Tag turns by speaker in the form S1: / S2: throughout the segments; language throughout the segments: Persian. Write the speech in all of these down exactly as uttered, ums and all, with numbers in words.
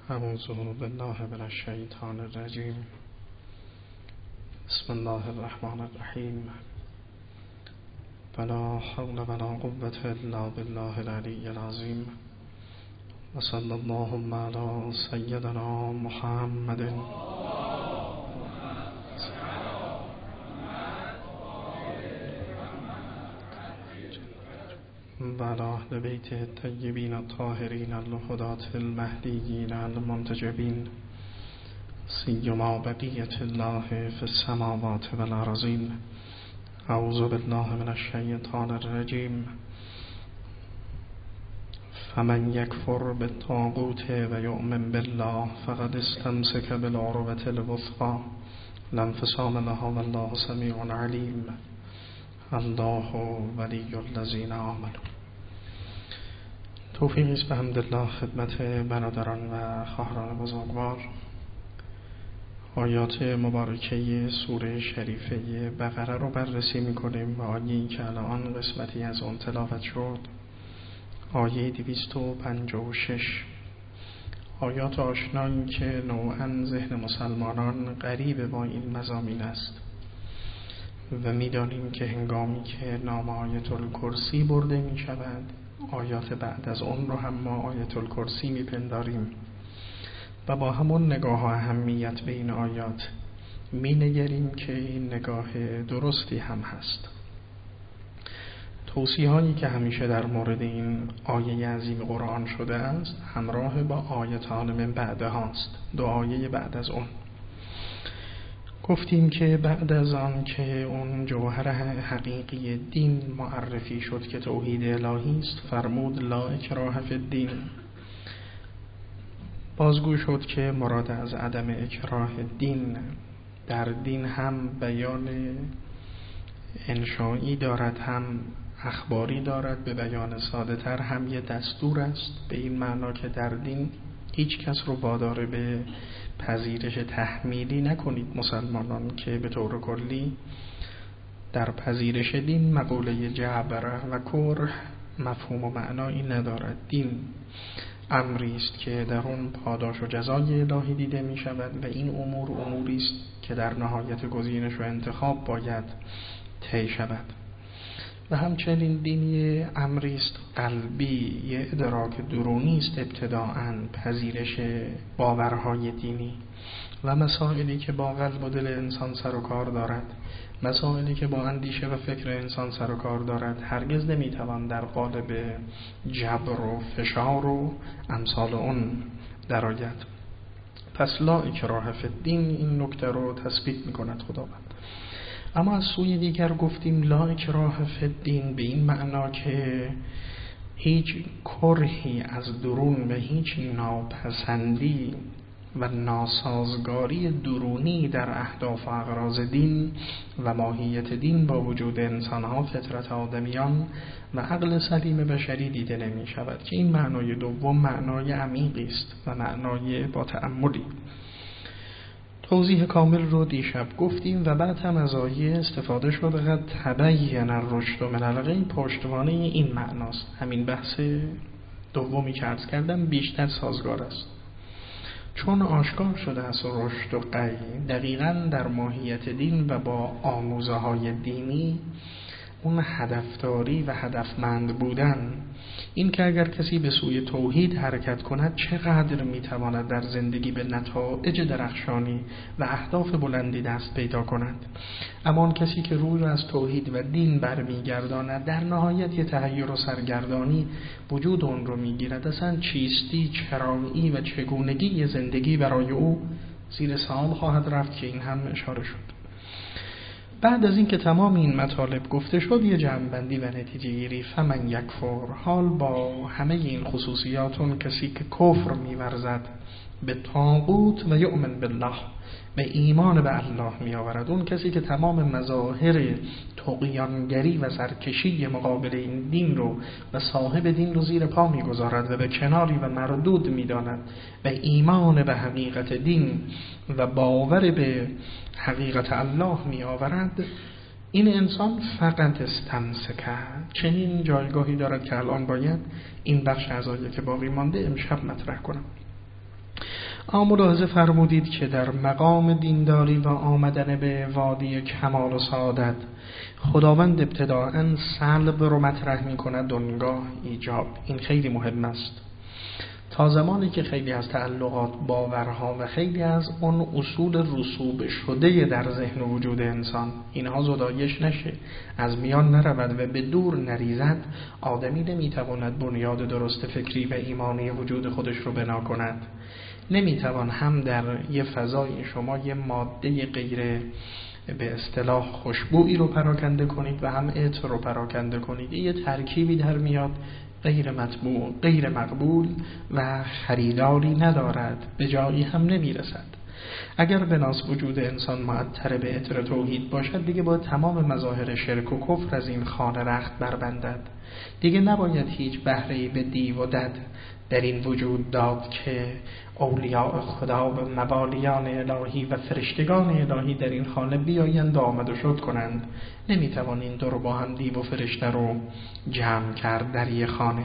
S1: اعوذ بالله من الشیطان الرجیم. بسم الله الرحمن الرحیم. ولا حول ولا قوة الا بالله العلی العظیم. و صلی اللهم علی سیدنا محمد و علی اهل بیت الطیبین الطاهرین الهداة المهدیین المنتجبین، سیما بقیة الله فی السماوات والارضین. اعوذ بالله من الشیطان الرجیم. فمن یکفر بالطاغوت و یؤمن بالله فقد استمسک بالعروة الوثقی لا انفصام لها والله سمیع علیم. الله ولی الذین آمنوا. توفیقی است به حمدالله خدمت برادران و خواهران بزرگوار. آیات مبارکه سوره شریفه بقره رو بررسی میکنیم و آیه‌ای که الان قسمتی از اون تلاوت شد، آیه دویست و پنجاه و شش. آیات آشنایی که نوعاً ذهن مسلمانان قریب با این مضامین است و میدانیم که هنگامی که نام آیت الکرسی برده می شود، آیات بعد از اون رو هم ما آیت الکرسی می پنداریم و با همون نگاه و اهمیت به این آیات می نگریم که این نگاه درستی هم هست. توصیه هایی که همیشه در مورد این آیه عظیم قرآن شده است همراه با آیتان من بعد هاست، دو آیه بعد از اون. گفتیم که بعد از آن که اون جوهر حقیقی دین معرفی شد که توحید الهی است، فرمود لا اکراه فی الدین. بازگو شد که مراد از عدم اکراه دین در دین هم بیان انشایی دارد، هم اخباری دارد. به بیان ساده تر هم یه دستور است، به این معنا که در دین هیچ کس رو وادار به پذیرش تحمیلی نکنید مسلمانان، که به طور کلی در پذیرش دین مقوله جبر و کره مفهوم و معنایی ندارد. دین امری است که در اون پاداش و جزای الهی دیده می شود و این امور اموری است که در نهایت گزینش و انتخاب باید طی شود. و همچنین دین امری است قلبی، یه ادراک درونی است ابتداءً، پذیرش باورهای دینی و مسائلی که با قلب و دل انسان سر و کار دارد، مسائلی که با اندیشه و فکر انسان سر و کار دارد، هرگز نمیتوان در قالب جبر و فشار و امثال اون درآید. پس لا اکراه فی الدین این نکته رو تثبیت میکند خداوند. اما از سوی دیگر گفتیم لا اکراه فی الدین به این معنا که هیچ کرهی از درون و هیچ ناپسندی و ناسازگاری درونی در اهداف و اغراض دین و ماهیت دین با وجود انسانها، فطرت آدمیان و عقل سلیم بشری دیده نمی شود، که این معنای دوم معنای عمیقی است و معنای با تأملی. توضیح کامل رو دیشب گفتیم و بعد هم از آیه استفاده شد قد تبین الرشد من الغی، پشتوانه این معناست. همین بحث دومی که عرض کردم بیشتر سازگار است، چون آشکار شده است رشد و غی دقیقاً در ماهیت دین و با آموزه های دینی اون هدفداری و هدفمند بودن، این که اگر کسی به سوی توحید حرکت کند چقدر میتواند در زندگی به نتایج درخشانی و اهداف بلندی دست پیدا کند. اما اون کسی که روی از توحید و دین برمیگرداند در نهایت یه تحیر و سرگردانی وجود اون رو میگیرد. اصلا چیستی، چرایی و چگونگی زندگی برای او زیر سوال خواهد رفت که این هم اشاره شد. بعد از این که تمام این مطالب گفته شد، یه جمع‌بندی و نتیجه گیری. فمن یکفر، حال با همه این خصوصیاتون کسی که کفر می‌ورزد به طاغوت و یؤمن بالله، به ایمان به الله می‌آورد، اون کسی که تمام مظاهر طغیانگری و سرکشی مقابل این دین رو و صاحب دین رو زیر پا می‌گذارد و به کناری و مردود می‌داند، به ایمان به حقیقت دین و باور به حقیقت الله می آورد، این انسان فقط استمسکه، چنین جایگاهی دارد که الان باید این بخش از آیه که باقی مانده امشب مطرح کنم. اما ملاحظه فرمودید که در مقام دینداری و آمدن به وادی کمال و سعادت خداوند ابتداءً سلب رو مطرح می کند دنگاه ایجاب. این خیلی مهم است. تا زمانی که خیلی از تعلقات، باورها و خیلی از اون اصول رسوب شده در ذهن و وجود انسان اینها زدایش نشه، از میان نرود و به دور نریزد، آدمی نمیتواند بنیاد درست فکری و ایمانی وجود خودش رو بنا کند. نمیتوان هم در یه فضای شما یه ماده غیر به اصطلاح خوشبویی رو پراکنده کنید و هم عطر رو پراکنده کنید. یه ترکیبی در میاد غیر مطبوع، غیر مقبول و خریداری ندارد، به جایی هم نمیرسد. اگر بناس وجود انسان معطر به عطر توحید باشد، دیگه باید تمام مظاهر شرک و کفر از این خانه رخت بربندد. دیگه نباید هیچ بهره‌ای به دیو و دد در این وجود داد که اولیاء خدا و موالیان الهی و فرشتگان الهی در این خانه بیایند و آمد و شد کنند. نمیتوان این دو رو با هم، دیو و فرشته رو جمع کرد در یک خانه.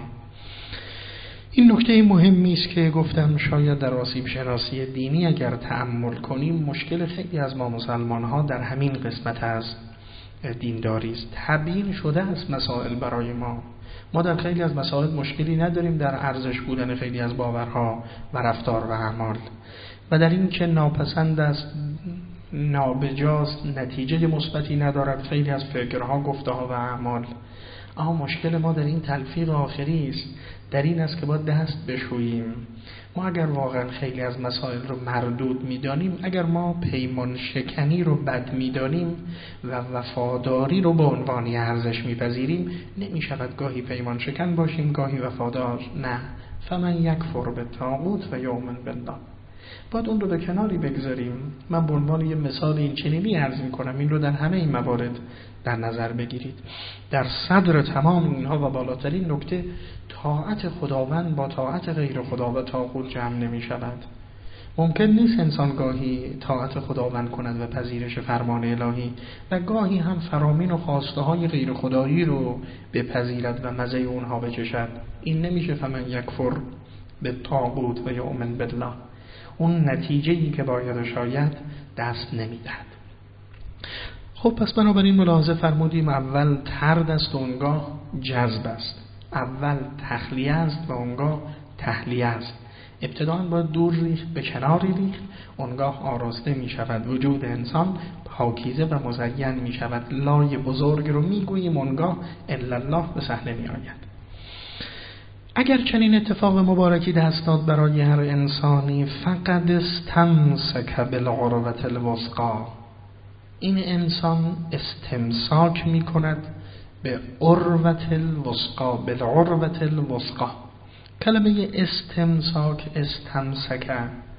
S1: این نکته مهمی است که گفتم شاید در آسیب شناسی دینی اگر تأمل کنیم، مشکل خیلی از ما مسلمان ها در همین قسمت از دینداری است. تبیین شده است مسائل برای ما. ما در خیلی از مسائل مشکلی نداریم در ارزش بودن خیلی از باورها و رفتار و اعمال و در این که ناپسند است، نابجاست، نتیجه مثبتی ندارد خیلی از فکرها، گفته‌ها و اعمال. اما مشکل ما در این تلفیق آخری است، در این است که باید دست بشوییم. ما اگر واقعا خیلی از مسائل رو مردود می‌دانیم، اگر ما پیمان شکنی رو بد می‌دانیم و وفاداری رو به عنوان ارزش می‌پذیریم، نمی‌شود گاهی پیمان شکن باشیم، گاهی وفادار. نه، فمن یکفر بالطاغوت و یؤمن بالله، باید اون رو به کناری بگذاریم. من به عنوان یه مثال این چنینی عرض می‌کنم، این رو در همه این موارد در نظر بگیرید. در صدر تمام اینها و بالاترین نکته، طاعت خداوند با طاعت غیر خدا و طاغوت جمع نمی شود. ممکن نیست انسان گاهی طاعت خداوند کند و پذیرش فرمان الهی و گاهی هم فرامین و خواسته های غیر خدایی رو بپذیرد و مزه اونها بچشد. این نمیشه فمن یکفر به طاغوت و یؤمن بالله. اون نتیجه‌ای که باید شاید دست نمیدهد. خب پس بنابراین ملاحظه فرمودیم اول طرد است و اونگاه جذب است. اول تخلیه است و اونگاه تحلیه است. ابتداً باید دور ریخت، به کناری ریخت، اونگاه آراسته می شود وجود انسان، پاکیزه و مزین می شود. لای بزرگ رو می گوییم، اونگاه الا الله به صحنه می آید. اگر چنین اتفاق مبارکی دست داد برای هر انسانی، فقد استمسک بالعروة الوثقی، این انسان استمساک می کند به عروة الوثقی، بالعروة الوثقی. کلمه استمساک، استمسک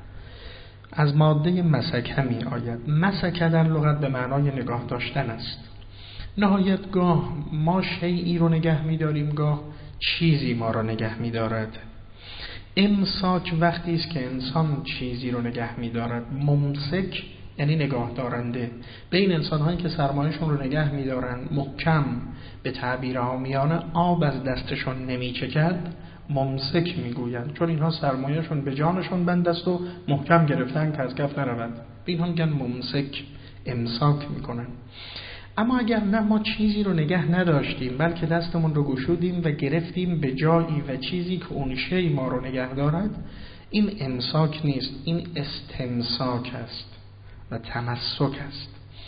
S1: از ماده مسکه می آید. مسکه در لغت به معنای نگاه داشتن است. نهایت گاه ما شیئی رو نگه می داریم، گاه چیزی ما رو نگه می دارد. امساک وقتی است که انسان چیزی رو نگه می دارد. ممسک یعنی نگاه دارنده. به این انسان هایی که سرمایه‌شون رو نگه می دارن، محکم، به تعبیر عامیانه آب از دستشون نمی چکد، ممسک می گویند، چون اینها سرمایه‌شون به جانشون بند است و محکم گرفتن که از کف نرود. به اینها میگن ممسک، امساک می کنن. اما اگر نه ما چیزی رو نگه نداشتیم، بلکه دستمون رو گشودیم و گرفتیم به جایی و چیزی که اون شی ما رو نگه دارد، این امساک نیست، این استمساک است و تمسک است.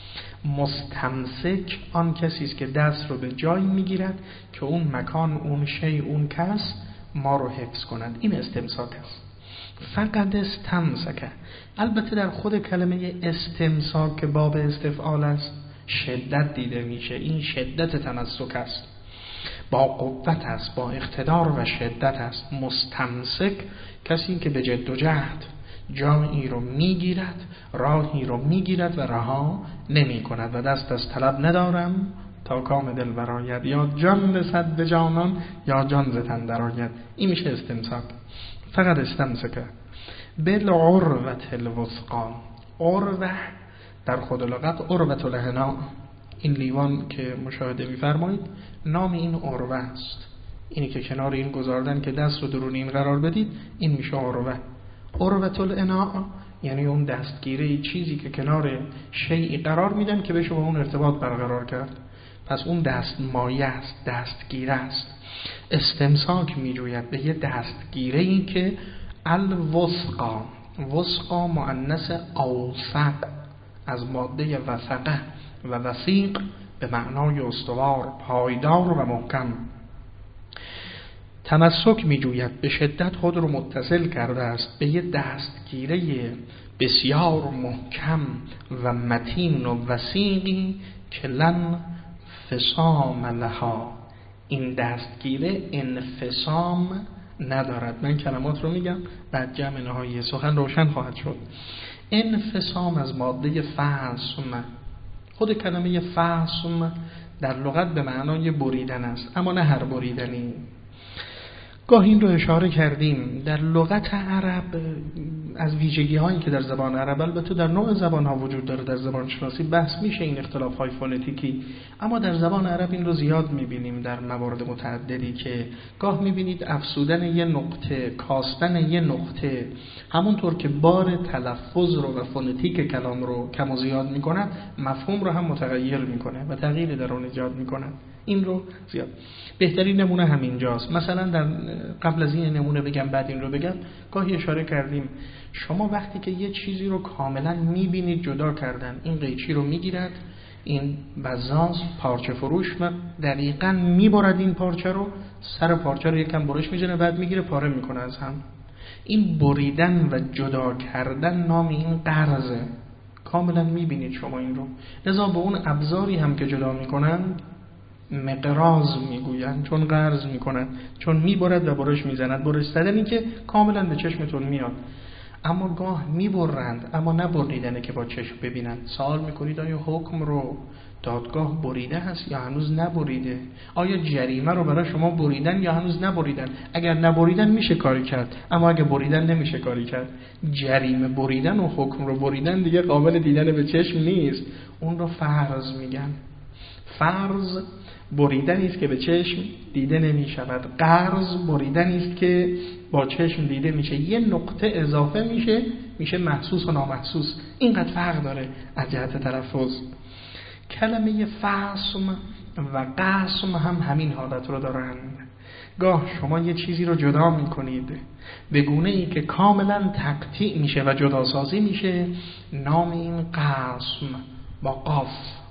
S1: مستمسک آن کسی است که دست رو به جایی میگیرد که اون مکان، اون شی، اون کس ما رو حفظ کند. این استمساک است. فقط استمسک. البته در خود کلمه استمساک که باب استفعال است شدت دیده میشه. این شدت تمسک است، با قوت است، با اقتدار و شدت است. مستمسک کسی که به جد و جهد جایی رو میگیرد، راهی رو میگیرد و رها نمی کند و دست از طلب ندارم تا کام دل برآید، یا جان رسد به جانان یا جان ز تن درآید. این میشه استمساک. فقط استمسک بالعروة الوثقی. عروة در خود لغت عروة الحنا، این لیوان که مشاهده می‌فرمایید نام این عروة است. اینی که کنار این گذاردن که دست رو درون این قرار بدید، این میشه عروة. عروة الاناء یعنی اون دستگیره، چیزی که کنار شیئی قرار میدن که بشه با اون ارتباط برقرار کرد. پس اون دست مایه است، دستگیره است. استمساک میجوید به یه دستگیره ای که الوثقا، وثقا مؤنث اوثق از ماده وثقه و وثیق به معنای استوار، پایدار و محکم. تمسک میجوید به شدت خود رو متصل کرده است به یه دستگیره بسیار محکم و متین و وثیقی که لن فسام لها، این دستگیره انفسام ندارد. من کلمات رو میگم بعد جمع نهایی سخن روشن خواهد شد. انفسام از ماده فسم، خود کلمه فسم در لغت به معنای بریدن است، اما نه هر بریدنی. گاه این رو اشاره کردیم در لغت عرب از ویژگی هایی که در زبان عرب، البته در نوع زبان ها وجود داره، در زبان شناسی بحث میشه این اختلاف های فونتیکی، اما در زبان عرب این رو زیاد میبینیم در موارد متعددی که گاه میبینید افسودن یه نقطه، کاستن یه نقطه، همونطور که بار تلفظ رو و فونتیک کلام رو کم و زیاد میکنه، مفهوم رو هم متغیر میکنه و تغییر در اون ایجاد میکنه. این رو زیاد بهترین نمونه همینجاست. مثلا در قبل از این نمونه بگم بعد این رو بگم، گاهی اشاره کردیم شما وقتی که یه چیزی رو کاملا میبینید جدا کردن، این قیچی رو میگیرد این بزاز پارچه فروش و دقیقاً میبرد این پارچه رو، سر پارچه رو یکم برش میزنه بعد میگیره پاره میکنه از هم. این بریدن و جدا کردن نام این قرضه، کاملا میبینید شما این رو. لذا به اون ابزاری هم که جدا میکنن مقراض میگوین، چون قرض میکنن، چون میبرد و برش میزند. برش زدنی که کاملا به چشمتون میاد، اما گاه میبرند اما نبریدنه که با چشم ببینند. سوال میکنید آیا حکم رو دادگاه بریده هست یا هنوز نبریده؟ آیا جریمه رو برای شما بریدن یا هنوز نبریدن؟ اگر نبریدن میشه کاری کرد، اما اگر بریدن نمیشه کاری کرد. جریمه بریدن و حکم رو بریدن دیگه قابل دیدن به چشم نیست، اون رو فرض میگن. فرض بریدنی است که به چشم دیده نمی شود، قرض بریدنی است که با چشم دیده میشه، یه نقطه اضافه میشه میشه محسوس و نامحسوس. اینقدر فرق داره از جهت تلفظ. کلمه فسم و قسم هم همین حالت رو دارند. گاه شما یه چیزی رو جدا میکنید به گونه ای که کاملا تقطیع میشه و جداسازی میشه، نام این قسم با قاف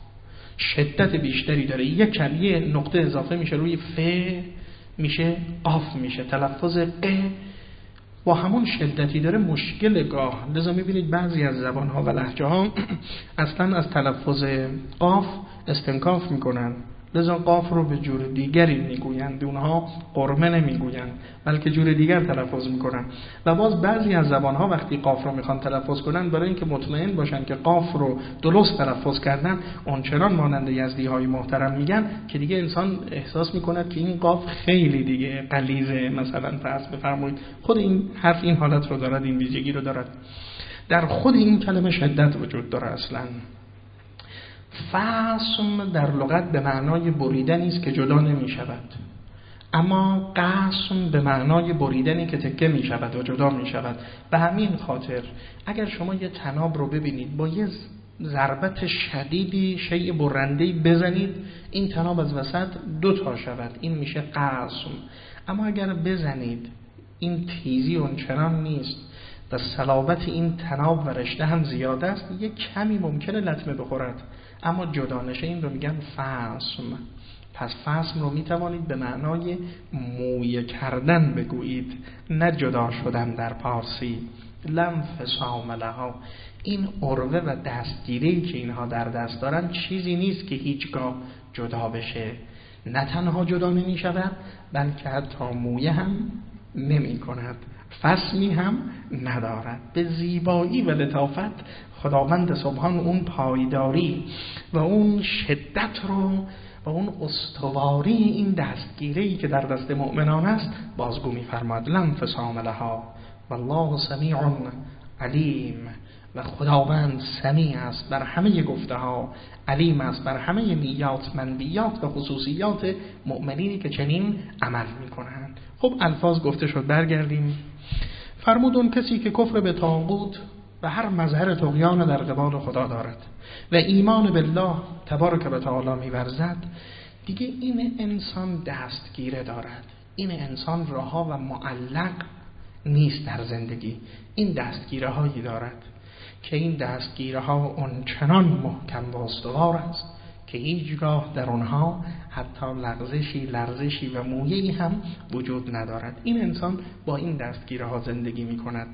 S1: شدت بیشتری داره. یک کلمه نقطه اضافه میشه روی ف میشه قاف میشه. تلفظ ق با همون شدتی داره مشکل گاه. لذا میبینید بعضی از زبانها و لهجه ها اصلا از تلفظ قاف استنکاف میکنن، لذا قاف رو به جور دیگری میگویند، اونها قرمه نمیگویند بلکه جور دیگر تلفظ میکنن. و باز بعضی از زبانها وقتی قاف رو میخوان تلفظ کنن، برای اینکه مطمئن باشن که قاف رو درست تلفظ کردن، اونچنان مانند یزدی های محترم میگن که دیگه انسان احساس میکند که این قاف خیلی دیگه غلیظه. مثلا فرض بفرمایید خود این حرف این حالت رو دارد، این ویژگی رو دارد. در خود این کلمه شدت وجود داره. اصلا فسم در لغت به معنای بریدنی است که جدا نمی شود، اما قسم به معنای بریدنی که تکه می شود و جدا می شود. به همین خاطر اگر شما یه طناب رو ببینید با یه ضربت شدیدی شیء برنده‌ای بزنید، این طناب از وسط دو تا شود، این میشه قسم. اما اگر بزنید این تیزی اونچنان نیست و صلابت این طناب و رشته هم زیاده است، یک کمی ممکنه لطمه بخورد، اما جدا نشه، این رو میگن فسم. پس فسم رو میتوانید به معنای مویه کردن بگویید، نه جدا شدن در پارسی. لم فسام لها، این عروه و دستگیری که اینها در دست دارن چیزی نیست که هیچگاه جدا بشه. نه تنها جدا نمی شود بلکه حتی مویه هم نمی کند، فسمی هم ندارد. به زیبایی و لطافت خداوند سبحان اون پایداری و اون شدت رو و اون استواری این دستگیری که در دست مؤمنان است بازگو می‌فرماد. لن فسام لها والله سمیع علیم، و خداوند سمیع است بر همه گفته ها، علیم است بر همه نیات، منویات و خصوصیات مؤمنینی که چنین عمل می‌کنند. خب الفاظ گفته شد، برگردیم. فرمود اون کسی که کفر به طاغوت و هر مظهر طغیان در قبال خدا دارد و ایمان بالله تبارک و تعالی می‌ورزد، دیگه این انسان دستگیره دارد. این انسان رها و معلق نیست در زندگی. این دستگیره هایی دارد که این دستگیره ها اونچنان محکم و استوار است که هیچگاه در اونها حتی لغزشی، لرزشی و مویه‌ای هم وجود ندارد. این انسان با این دستگیره ها زندگی می کند.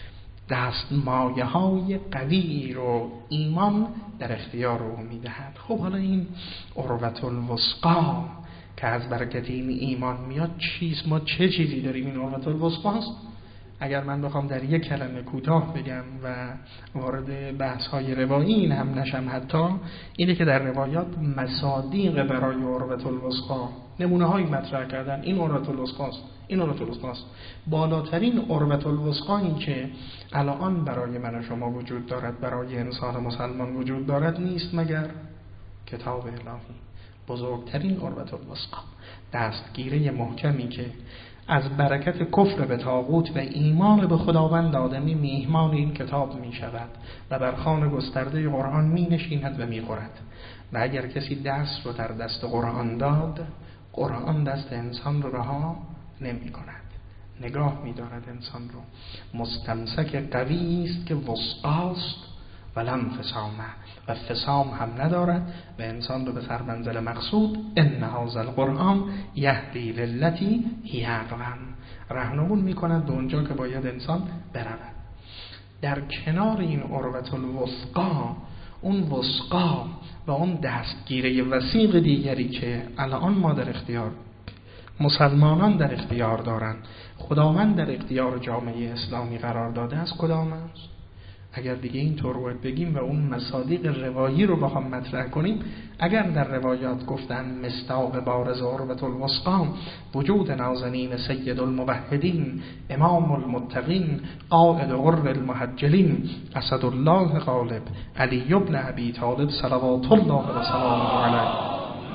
S1: دستمایه های قوی رو ایمان در اختیار او می دهد. خب حالا این عروة الوثقی که از برکت این ایمان میاد چیست؟ ما چه چیزی داریم؟ این عروة الوثقی است. اگر من بخوام در یک کلمه کوتاه بگم و وارد بحث های روایی این هم نشم، حتی اینه که در روایات مصادیق برای عروة الوثقی نمونه هایی مطرح کردن. این عروة الوثقی است، این عروة الوثقی است. بالاترین عروة الوثقی این که الان برای من و شما وجود دارد، برای انسان مسلمان وجود دارد، نیست مگر کتاب الهی. بزرگترین عروة الوثقی، دستگیره محکمی که از برکت کفر به طاغوت و ایمان به خداوند آدمی میهمان این کتاب می شود و بر خوان گسترده قرآن می نشیند و می خورد. و اگر کسی دست رو در دست قرآن داد، قرآن دست انسان رو رها نمی کند، نگاه می دارد انسان رو. مستمسک قوی است که وثقاست ولم فسامه، و فسام هم ندارد و انسان رو به سر منزل مقصود ان هذا القرآن یهدی للتی هی اقوم، راهنمون میکند به اونجا که باید انسان برود. در کنار این عروة الوثقی، اون وثقا و اون دستگیره وثیق دیگری که الان ما در اختیار مسلمانان در اختیار دارند، خداوند در اختیار جامعه اسلامی قرار داده است، کدام است؟ اگر دیگه این طور باید بگیم و اون مصادیق روایی رو بخوام مطرح کنیم، اگر در روایات گفتن مصداق بارز عروة الوثقی وجود نازنین سید الموحدین امام المتقین قائد غر المحجلین اسد الله غالب علی ابن ابی طالب صلوات الله و سلامه علیه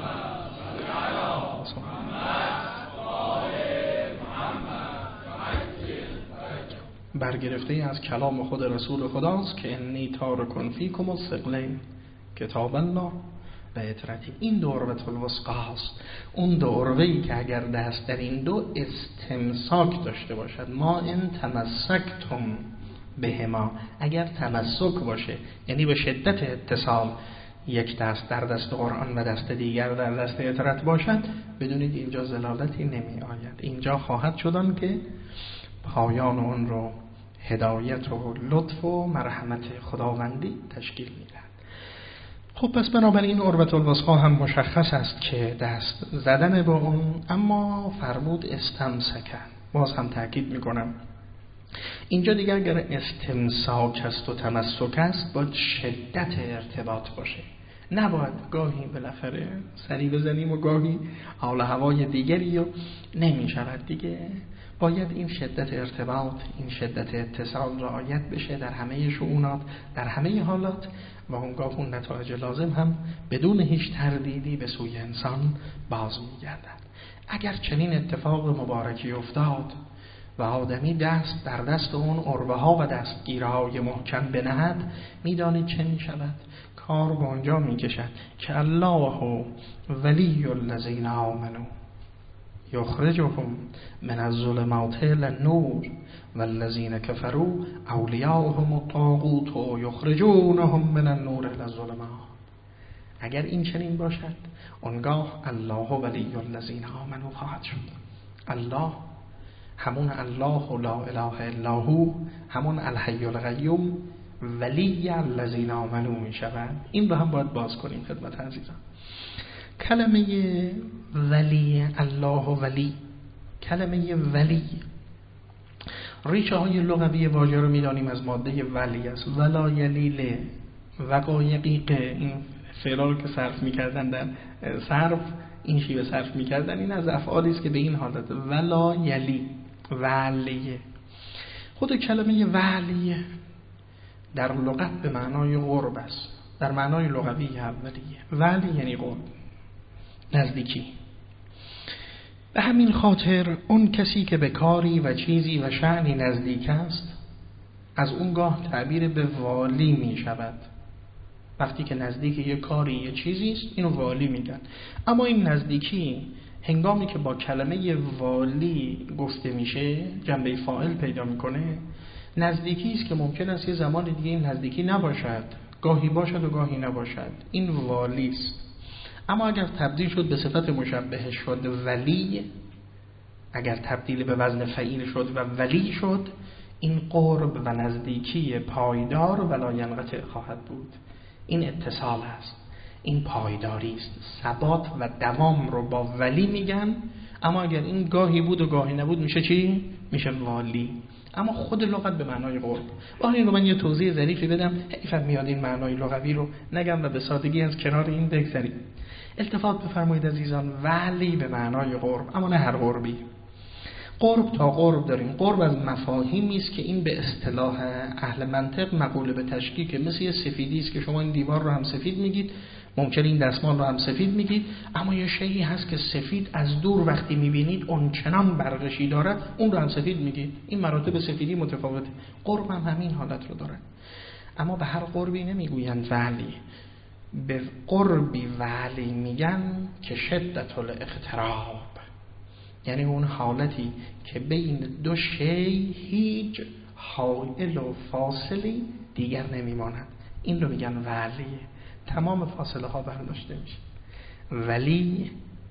S1: برگرفته از کلام خود رسول خداست که انی تارکن فیکم الثقلین کتاب الله و اطرتی. این دو عروة الوثقی است، اون دو عروه‌ای که اگر دست در این دو استمساک داشته باشد، ما ان تمسکتم بهما، اگر تمسک باشه یعنی به شدت اتصال، یک دست در دست قرآن و دست دیگر در دست اطرت باشد، بدونید اینجا زلالتی نمی آید. اینجا خواهد شدن که پایان اون رو هدایت و لطف و مرحمت خداوندی تشکیل میدن. خب پس بنابراین عروة الوثقی هم مشخص است که دست زدن با اون، اما فرمود استمسکن. باز هم تأکید میکنم اینجا دیگر اگر استمساک است و تمسک است باید شدت ارتباط باشه، نباید گاهی بالاخره سری بزنیم و گاهی حال هوای دیگری و نمی شود دیگه. باید این شدت ارتباط، این شدت اتصال رعایت بشه در همه شؤونات، در همه حالات، و اونگاه اون نتایج لازم هم بدون هیچ تردیدی به سوی انسان باز می‌گردد. اگر چنین اتفاق مبارکی افتاد و آدمی دست در دست اون عروه ها و دستگیره های محکم بنهد، میدانید چه می شود؟ کار به اونجا می کشد که الله ولی الذین آمنوا یخرجهم من الظلمات الى النور والذین کفروا اولیاءهم الطاغوت یخرجونهم من النور الى الظلمات. اگر این چنین باشد، آنگاه الله ولی الذین آمنوا خواهد شد. الله همون الله لا اله الا هو، همون الحی القیوم، ولی الذین آمنوا می شود. این رو هم باید باز کنیم خدمت عزیزان. کلمه ولی، الله ولی، کلمه ولی ریشه های لغوی واژه رو میدانیم از ماده ولی است. ولا یلیل، وقایقی که این فعلا که صرف میکردن در صرف، این شیوه صرف میکردن، این از افعالی است که به این حالت ولا یلی، ولیه. خود کلمه ولیه در لغت به معنای قرب است، در معنای لغوی اولیه. ولی یعنی قرب، نزدیکی. به همین خاطر اون کسی که به کاری و چیزی و شأنی نزدیک است از اون گاه تعبیر به والی می شود. وقتی که نزدیک یه کاری یه چیزی است اینو والی میگن. اما این نزدیکی هنگامی که با کلمه والی گفته میشه جنبه فاعل پیدا میکنه، نزدیکی است که ممکن است یه زمان دیگه این نزدیکی نباشد، گاهی باشد و گاهی نباشد، این والی است. اما اگر تبدیل شد به صفت مشبهه شد ولی، اگر تبدیل به وزن فعیل شد و ولی شد، این قرب و نزدیکی پایدار ولا ینقطع خواهد بود. این اتصال است، این پایداری است. ثبات و دوام رو با ولی میگن. اما اگر این گاهی بود و گاهی نبود میشه چی؟ میشه والی. اما خود لغت به معنای قرب. با این رو من یه توضیح ظریفی بدم، حیفم میاد این معنای لغوی رو نگم و به سادگی از کنار این بگذریم. التفات بفرمایید عزیزان، ولی به معنای قرب، اما نه هر قربی. قرب تا قرب داریم. قرب از مفاهیمی است که این به اصطلاح اهل منطق مقوله به تشکیک، مثل یه سفیدی است که شما این دیوار رو هم سفید میگید، ممکن این دستمال رو هم سفید میگید، اما یه شیئی هست که سفید از دور وقتی میبینید اون چنان برقشی دارد اون رو هم سفید میگید. این مراتب سفیدی متفاوته. قرب هم همین حالت رو داره. اما به هر قربی نمیگویند ولی، به قربی ولی میگن که شدت الاقتراب، یعنی اون حالتی که بین دو شی هیچ حائل و فاصلی دیگر نمیماند، این رو میگن ولی. تمام فاصله ها برداشته میشه. ولی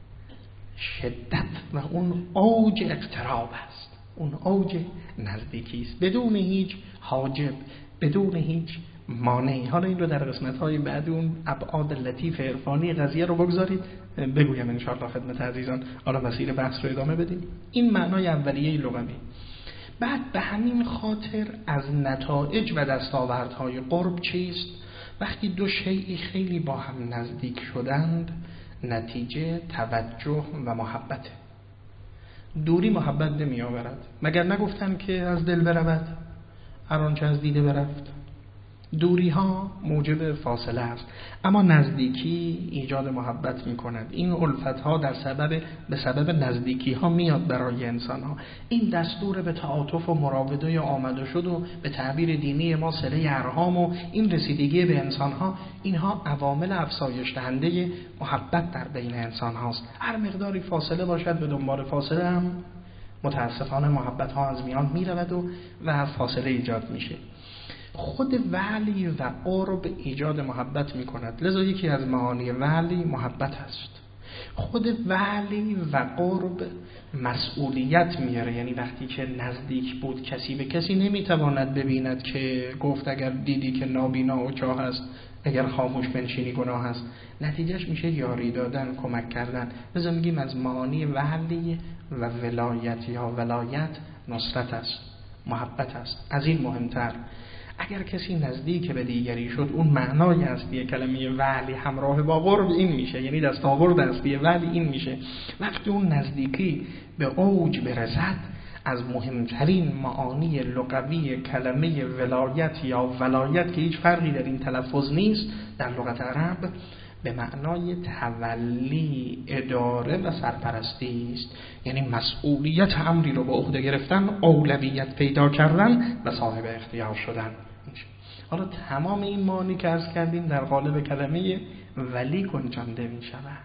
S1: شدت و اون اوج اقتراب است، اون اوج نزدیکی است، بدون هیچ حاجب، بدون هیچ مانعی. حالا این رو در قسمت های بعد اون ابعاد لطیف عرفانی قضیه رو بگذارید بگویم ان شاء الله خدمت عزیزان. حالا مسیر بحث رو ادامه بدیم. این معنای اولیه لغوی. بعد به همین خاطر از نتایج و دستاوردهای قرب چیست؟ وقتی دو شیئی خیلی با هم نزدیک شدند، نتیجه توجه و محبت. دوری محبت نمی آورد، مگر نگفتن که از دل برود هر آنچه از دیده برفت؟ دوری ها موجب فاصله است، اما نزدیکی ایجاد محبت می کند. این الفت ها در سبب به سبب نزدیکی ها میاد برای انسان ها. این دستور به تعاطف و مراوده آمده شد و به تعبیر دینی ما صله ارحام و این رسیدگی به انسان ها، اینها عوامل افزایش دهنده محبت در بین انسان هاست. هر مقداری فاصله باشد به دنبال فاصله هم متاسفانه محبت ها از میان می رود و و فاصله ایجاد میشه. خود ولی و قرب ایجاد محبت می کند، لذا یکی از معانی ولی محبت است. خود ولی و قرب مسئولیت میاره، یعنی وقتی که نزدیک بود کسی به کسی نمیتواند ببیند که گفت اگر دیدی که نابینا و چاه است، اگر خاموش بنشینی گناه است. نتیجهش میشه یاری دادن، کمک کردن. لذا میگیم از معانی ولی و ولایت یا ولایت نصرت است، محبت است. از این مهمتر اگر کسی نزدیک به دیگری شد، اون معنای اصلی کلمه ولی همراه با قرب این میشه، یعنی دستاورد اصلی ولی این میشه. وقتی اون نزدیکی به اوج برسد، از مهمترین معانی لغوی کلمه ولایت یا ولایت که هیچ فرقی در این تلفظ نیست در لغت عرب، به معنای تولی، اداره و سرپرستی است. یعنی مسئولیت امری رو به عهده گرفتن، اولویت پیدا کردن و صاحب اختیار شدن. حالا تمام این معانی که عرض کردیم در قالب کلمه ولی گنجانده می شود.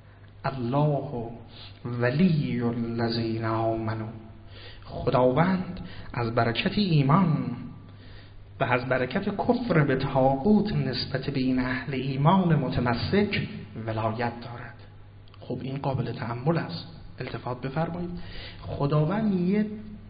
S1: الله ولی الذین آمنوا، خداوند از برکت ایمان و از برکت کفر به طاغوت نسبت به این اهل ایمان متمسک ولایت دارد. خب این قابل تأمل است. التفات بفرمایید. خداوند یه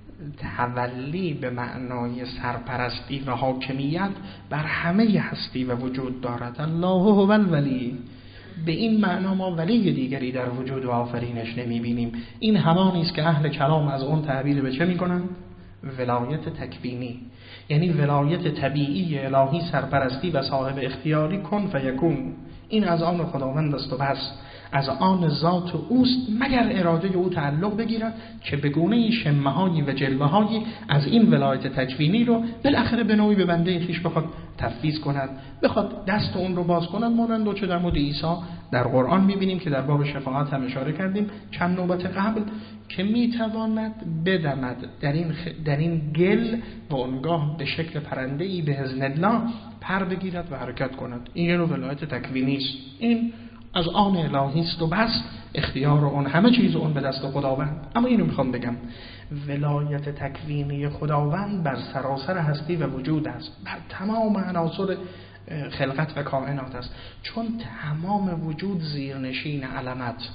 S1: تولی به معنای سرپرستی و حاکمیت بر همه هستی و وجود دارد. الله هو الولی. به این معنا ما ولی دیگری در وجود و آفرینش نمی بینیم. این همانی است که اهل کلام از اون تعبیر به چه می کنند؟ ولایت تکوینی، یعنی ولایت طبیعی الهی، سرپرستی و صاحب اختیاری، کن فیکون. این از آن خداوند است و بس. از آن ذات اوست مگر اراده او تعلق بگیرد که به گونه شمه‌هایی و جلوه‌هایی از این ولایت تکوینی رو بالاخره به نوعی به بنده خویش بخواد تفویض کند، بخواد دست اون رو باز کند. مانند چه در مورد عیسی در قرآن می‌بینیم که در باب شفاعت هم اشاره کردیم چند نوبت قبل که میتواند بدمد در این خ... در این گل و اونگاه به شکل پرنده‌ای به اذن الله پر بگیرد و حرکت کند. این یه نوع ولایت تکوینی است. این از آن الهی است و بس، اختیار اون همه چیز اون به دست خداوند. اما اینو میخوام بگم ولایت تکوینی خداوند بر سراسر هستی و وجود است، بر تمام عناصر خلقت و کائنات است، چون تمام وجود زیرنشین علمت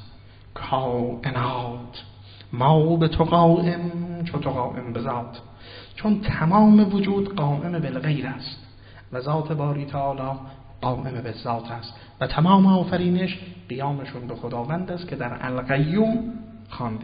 S1: کائنات ما به تو قائم چو تو قائم به ذات، چون تمام وجود قائم بالغیر است و ذات باری تعالی قائم به ذات است و تمام آفرینش قیامشون به خداوند است که در القیوم خواندیم.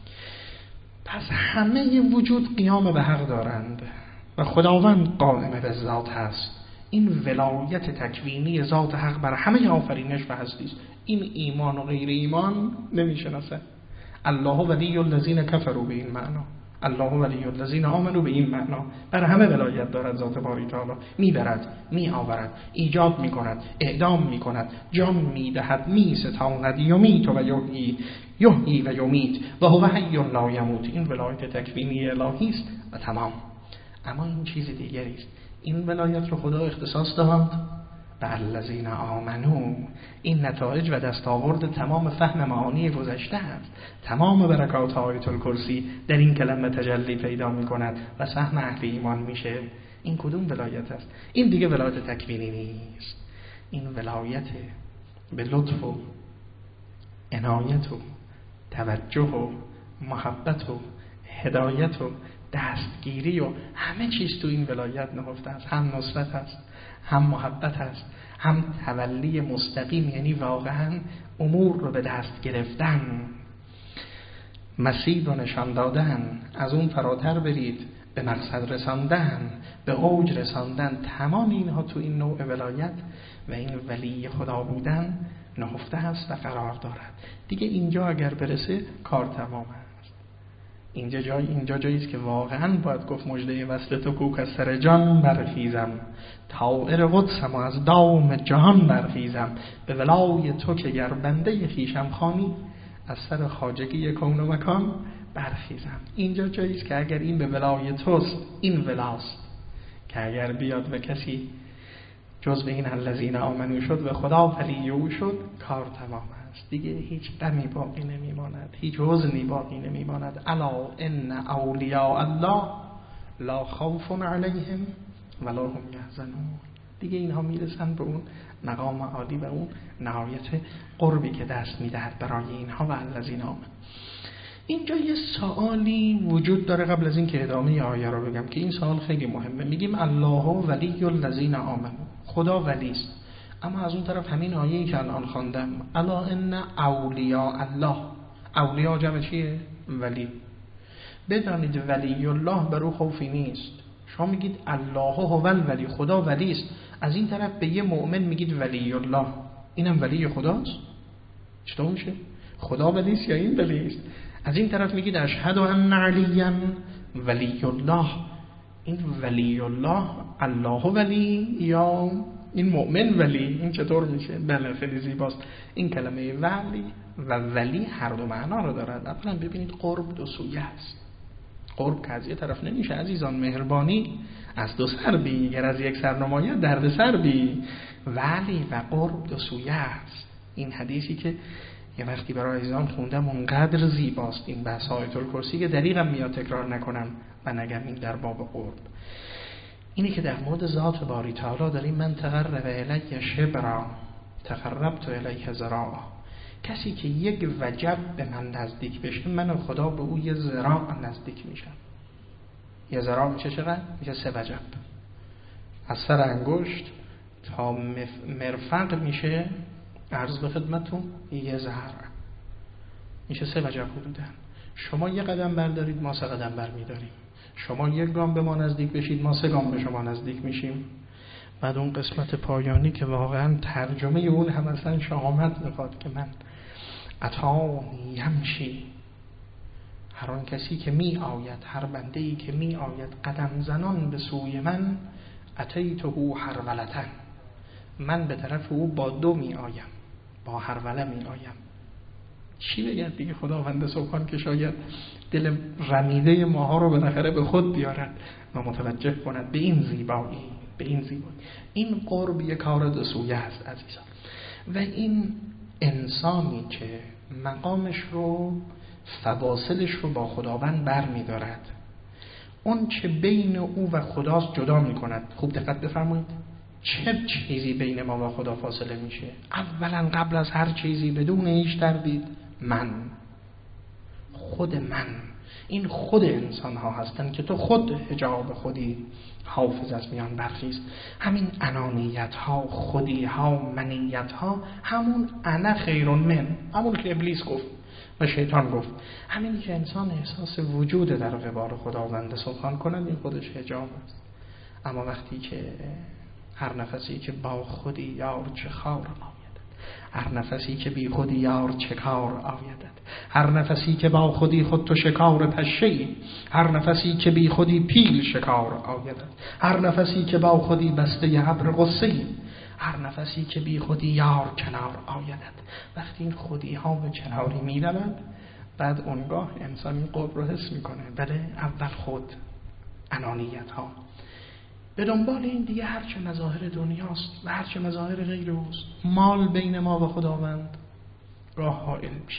S1: پس همه وجود قیام به حق دارند و خداوند قائم به ذات است. این ولایت تکوینی ذات حق بر همه آفرینش و هستی است. این ایمان و غیر ایمان نمیشناسه. الله ولی الذین کفروا به این معنا، الله ولی الذین آمنوا به این معنا. بر همه ولایت دارد ذات باری تعالی. میبرد، میآورد، ایجاد میکند، اعدام میکند، جان میدهد، میستاند، یمیت و یحیی، یحیی و یمیت و هو حی لا یموت. این ولایت تکوینی الهی است و تمام. اما این چیز دیگری است. این ولایت رو خدا اختصاص داد به الذین آمنو. این نتایج و دستاورد تمام فهم معانی گذشته است. تمام برکات آیت الکرسی در این کلمه تجلی پیدا می کند و سهم اهل ایمان میشه. این کدوم ولایت است؟ این دیگه ولایت تکوینی نیست. این ولایت به لطف و عنایت و توجه و محبت و هدایت و دستگیری و همه چیز تو این ولایت نهفته است. هم نصرت است، هم محبت است، هم تولی مستقیم، یعنی واقعا امور رو به دست گرفتن، مسیر رو نشان دادن، از اون فراتر برید، به مقصد رساندن، به اوج رساندن. تمام اینها تو این نوع ولایت و این ولی خدا بودن نهفته است و قرار دارد. دیگه اینجا اگر برسه کار تمام است. اینجا جای اینجا جایی است که واقعا باید گفت مژده وصل تو کوک از سر جان برخیزم، طائر قدسم و از دام جهان برخیزم، به ولای تو که گر بنده خویشم خوانی، از سر خواجگی کون و مکان برخیزم. اینجا جایی است که اگر این به ولای توست، این ولاست که اگر بیاد و کسی جز به این الذین آمنو شد و خدا ولی او شد، کار تمام است. دیگه هیچ غمی باقی نمیماند، هیچ حزنی باقی نمیماند. الا ان اولیاء الله لا خوف علیهم ولا هم یحزنون. دیگه اینها میرسن به اون مقام عالی و اون نهایت قربی که دست میدهد برای اینها و الذین آمنو. اینجا یه سوالی وجود داره قبل از این که ادامه آیه رو بگم که این سوال خیلی مهمه. میگیم الله ولی الذین آمنو، خدا ولی است، اما از اون طرف همین آیه‌ای که الان خواندم الا ان اولیاء الله، اولیاء جمع چیه؟ ولی. بدانید ولی الله بر او خوفی نیست. شما میگید الله هو الولی، خدا ولی است، از این طرف به یه مؤمن میگید ولی الله، اینم ولی خداست؟ چطور میشه؟ خدا ولی است یا این ولی است؟ از این طرف میگید اشهد ان علی ولی الله، این ولی الله الله ولی یا این مؤمن ولی؟ این چطور میشه؟ بله خیلی زیباست. این کلمه ولی و ولی هر دو معنا رو دارد. اولا ببینید قرب دو سویه است. قرب که از یه طرف نمیشه عزیزان، مهربانی از دو سر بی، گر از یک سر نماید درد سر بی. ولی و قرب دو سویه است. این حدیثی که یه وقتی برای عزیزان خوندم اونقدر زیباست، این بحث آیت الکرسی که دریغم میاد تکرار نکنم و نگم این در باب قرب، اینی که در مورد ذات باری تعالی داریم من تقرب الی شبرا تقربت الیه ذراعا. کسی که یک وجب به من نزدیک بشه، من و خدا به او یه ذراع نزدیک میشم. یه ذراع میشه چقدر؟ میشه سه وجب. از سر انگشت تا مرفق میشه عرض به خدمتون یه ذره، میشه سه وجب حدوداً. شما یه قدم بردارید ما سه قدم برمیداریم، شما یک گام به ما نزدیک بشید ما سه گام به شما نزدیک میشیم. بعد اون قسمت پایانی که واقعا ترجمه اون هم اصلا شهامت میخواد که من اتانی یمشی، هر آن کسی که می آید، هر بنده‌ای که می آید قدم زنان به سوی من، اتیته هرولتن، من به طرف او با دو می آیم، با هروله می آیم. چی بگرد دیگه خداوند سبحان که شاید دل رمیده ماها رو بالاخره به خود بیارد و متوجه کند به این زیبایی، به این زیبایی. این قرب یک کار دو سویه هست عزیزان. و این انسانی که مقامش رو، فواصلش رو با خداوند بر می دارد، اون چه بین او و خداست جدا می کند. خوب دقت بفرمایید، چه چیزی بین ما و خدا فاصله میشه؟ اولا قبل از هر چیزی بدون هیچ تردید، من، خود من. این خود انسان ها هستن که تو خود حجاب خودی، حافظ از میان برخیست. همین انانیت ها، خودی ها، منیت ها، همون انا خیر من، همون که ابلیس گفت و شیطان گفت، همینی که انسان احساس وجود در قبال خداوند سبحان کنند، این خودش حجاب است. اما وقتی که هر نفسی که با خودی یار چه خار آیدد، هر نفسی که بی خودی یار چه کار آیدد، هر نفسی که با خودی خود تو شکار پشه‌ای، هر نفسی که بی خودی پیل شکار آیدد، هر نفسی که با خودی بسته ابر غصه‌ای، هر نفسی که بی خودی یار کنار آیدد. وقتی این خودی ها به کناری می رود، بعد اونگاه انسان این قرب رو حس میکنه. بله، اول خود، انانیت ها، به دنبال این دیگه هرچه مظاهر دنیاست و هرچه مظاهر غیر اوست. مال بین ما و خداوند راه حائل میشه.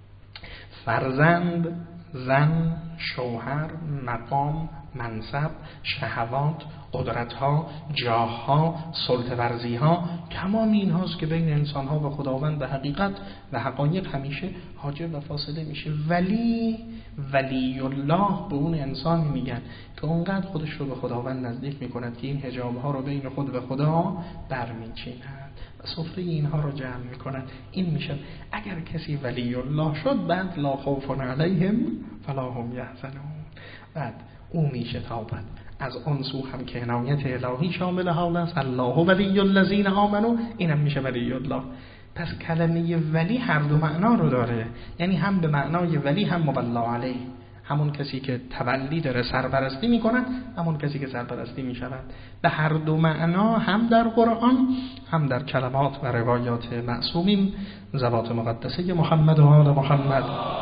S1: فرزند، زن، شوهر، مقام، منصب، شهوات، قدرت‌ها، جاه‌ها، سلطه‌ورزی‌ها، تمام این هاست که بین انسان‌ها و خداوند به حقیقت و حقایق همیشه حاجب و فاصله میشه. ولی ولی الله به اون انسان میگن که اونقدر خودش رو به خداوند نزدیک میکند که این حجاب‌ها رو بین خود و خدا برمیچیند و سفره اینها رو جمع میکند. این میشه اگر کسی ولی الله شد، بعد لا خوف علیهم فلا هم یحزنون، بعد او میشه تابد. از اون سو هم که عنایت الهی شامل حال است، الله ولی الذین آمنوا، اینم میشه ولی الله. پس کلمه ولی هر دو معنا رو داره، یعنی هم به معنای ولی هم مولا علیه، همون کسی که تولی داره، سرپرستی میکنه، همون کسی که سرپرستی میشود. به هر دو معنا، هم در قرآن هم در کلمات و روایات معصومین ذوات مقدسه محمد و آل محمد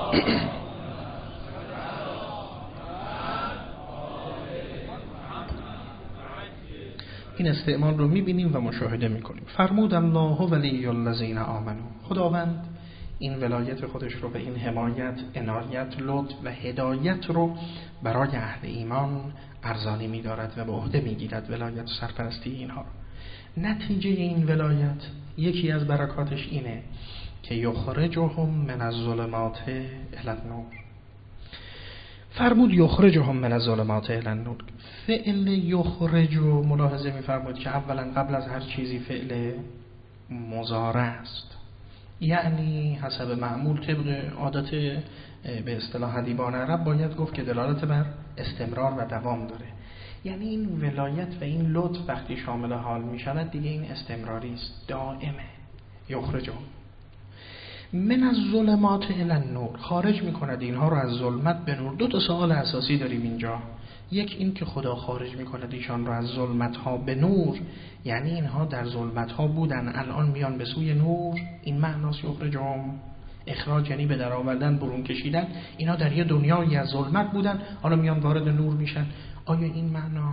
S1: این استعمال رو میبینیم و مشاهده میکنیم. فرمود الله ولی الذین آمنوا، خداوند این ولایت خودش رو به این حمایت، عنایت، لطف و هدایت رو برای اهل ایمان ارزانی می‌دارد و به عهده می‌گیرد ولایت و سرپرستی اینها. نتیجه این ولایت، یکی از برکاتش اینه که یخرجهم من الظلمات الی النور. فرمود یخرجهم من الظلمات الی النور. فعل یخرج رو ملاحظه می‌فرمایید که اولا قبل از هر چیزی فعل مضارع است، یعنی حسب معمول طبق عادت به اصطلاح ادیبان عرب باید گفت که دلالت بر استمرار و دوام داره. یعنی این ولایت و این لطف وقتی شامل حال می شود دیگه این استمراری است، دائمه. یخرجهم من الظلمات الی النور، خارج می کند اینها رو از ظلمت به نور. دو تا سوال اساسی داریم اینجا. یک این که خدا خارج می کند ایشان رو از ظلمت ها به نور، یعنی اینها در ظلمت ها بودن الان میان به سوی نور، این معناست یخرجهم. اخراج یعنی به در آوردن، برون کشیدن. اینا در یه دنیایی از ظلمت بودن، حالا میان وارد نور میشن. آیا این معنا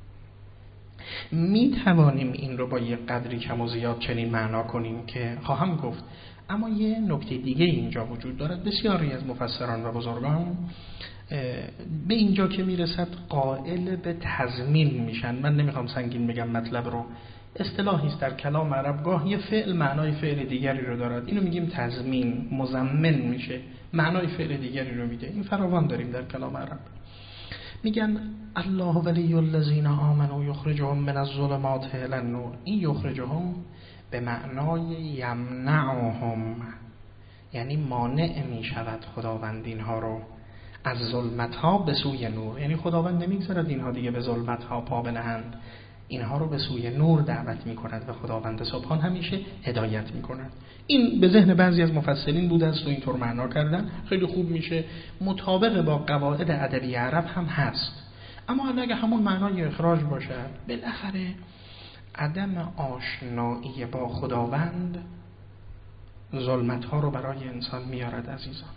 S1: می توانیم این رو با یه قدری کم و زیاد چنین معنا کنیم که خواهم گفت؟ اما یه نکته دیگه اینجا وجود دارد. بسیاری از مفسران و بزرگان به اینجا که میرسد قائل به تضمین میشن. من نمیخوام سنگین بگم مطلب رو، اصطلاحی است در کلام عرب، گاه یه فعل معنای فعل دیگری رو دارد، اینو میگیم تضمین، مضمن میشه، معنای فعل دیگری رو میده. این فراوان داریم در کلام عرب. میگن الله ولی الذین آمنوا یخرجهم من الظلمات الی النور. این یخرجهم به معنای یمنعهم، یعنی مانع میشود خداوند اینها رو از ظلمت ها به سوی نور، یعنی خداوند نمیگذارد اینها دیگه به ظلمت ها پا بنهند. اینها رو به سوی نور دعوت می کند و خداوند سبحان همیشه هدایت می کند. این به ذهن بعضی از مفسرین بوده است و اینطور معنا کردن، خیلی خوب میشه، مطابق با قواعد ادبی عرب هم هست. اما اگه همون معنای اخراج باشد، بالاخره عدم آشنایی با خداوند ظلمت ها رو برای انسان میارد عزیزان.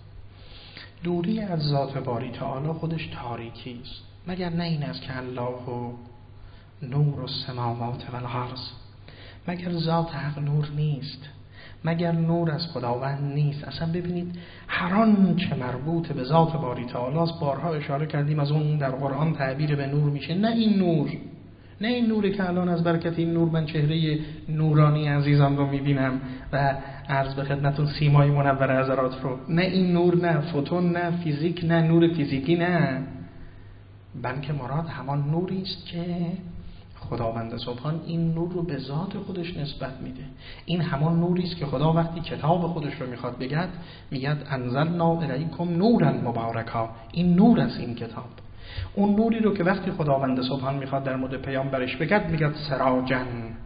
S1: دوری از ذات باری تعالی خودش تاریکی است. مگر نه این است که الله و نور السماوات والارض، مگر ذات حق نور نیست؟ مگر نور از خداوند نیست؟ اصلا ببینید هر آن چه مربوط به ذات باری تعالی است، بارها اشاره کردیم از اون در قرآن تعبیر به نور میشه. نه این نور، نه این نوری که الان از برکت این نور من چهره نورانی عزیزان رو میبینم و عرض به خدمتون سیمای منور حضرات رو، نه این نور، نه فوتون، نه فیزیک، نه نور فیزیکی، نه، بلکه مراد همان نوری است که خداوند سبحان این نور رو به ذات خودش نسبت میده. این همان نوری است که خدا وقتی کتاب خودش رو میخواد بگد میگد انزلنا الیکم نورا مبارکا، این نور است این کتاب. اون نوری رو که وقتی خداوند سبحان میخواد در مورد پیامبرش بگد میگد سراجن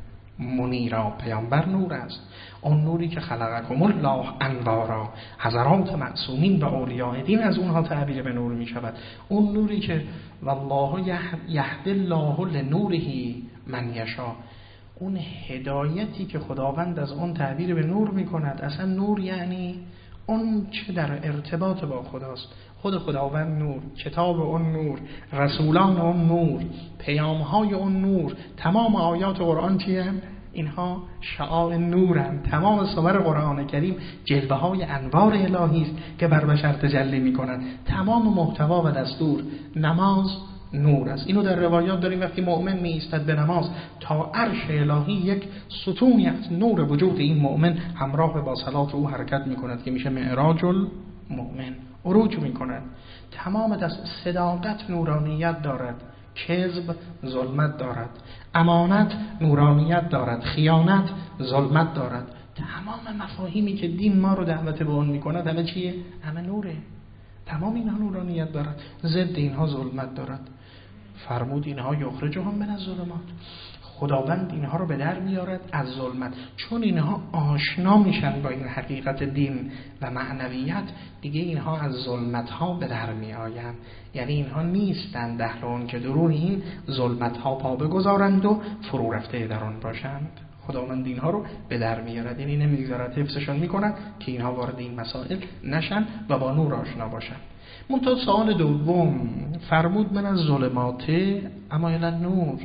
S1: منیرا، پیامبر نور است. اون نوری که خلقکم الله انوارا، حضرات معصومین و اولیاء دین از اونها تعبیر به نور میشود. اون نوری که والله یهدی الله لنوره من یشاء، اون هدایتی که خداوند از اون تعبیر به نور میکند. اصلا نور یعنی اون چه در ارتباط با خداست، خود خداوند نور، کتاب اون نور، رسولان اون نور، پیامهای اون نور، تمام آیات قرآن چیه؟ اینها شعاع نورن. تمام سور قرآن کریم جلوه های انوار الهی است که بر بشر تجلی میکنند. تمام محتوا و دستور نماز نور است. اینو در روایات داریم وقتی مؤمن می ایستد به نماز تا عرش الهی یک ستونی از نور وجود این مؤمن همراه با صلات او حرکت میکند که میشه معراج المؤمن، عروج میکند. تمام دست صداقت نورانیت دارد، کذب ظلمت دارد، امانت نورانیت دارد، خیانت ظلمت دارد. تمام مفاهیمی که دین ما رو دعوت به اون میکند همه چیه؟ همه نوره. تمام اینها نورانیت دارد، ضد اینها ظلمت دارد. فرمود اینها یخرجهم من الظلمات، خداوند اینها رو به در میارد از ظلمت. چون اینها آشنا میشن با این حقیقت دین و معنویت، دیگه اینها از ظلمت ها به در میآیند. یعنی اینها نیستند دهلون که درون این ظلمت ها پا بگذارند و فرو رفته در آن باشند. خداوند اینها رو به در میارد، یعنی نمیگذارد، حفظشان میکنند که اینها وارد این مسائل نشن و با نور آشنا باشند. منتها سوال دوم فرمود من از ظلمات اما الی نور،